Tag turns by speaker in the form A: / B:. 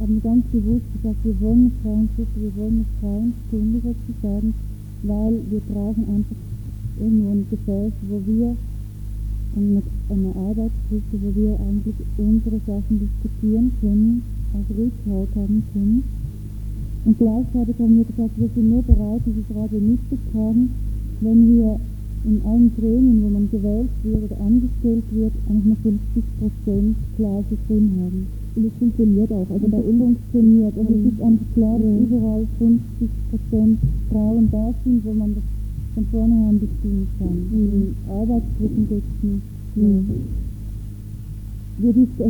A: wir ganz bewusst gesagt, wir wollen eine Frauengruppe, wir wollen eine Frauenstunde sozusagen, weil wir brauchen einfach irgendwo ein Gefäß, wo wir eine Arbeitsgruppe, wo wir eigentlich unsere Sachen diskutieren können, also Rückhalt haben können. Und gleichzeitig haben wir gesagt, wir sind nur bereit, dieses Radio mitzutragen, wenn wir in allen Gremien, wo man gewählt wird oder angestellt wird, eigentlich noch 50% Klasse drin haben. Und es funktioniert auch, also bei uns funktioniert. Also es ist einfach klar, dass überall 50% Frauen da sind, wo man das von vornherein bestimmen kann. In Arbeitsgruppen geht es nicht.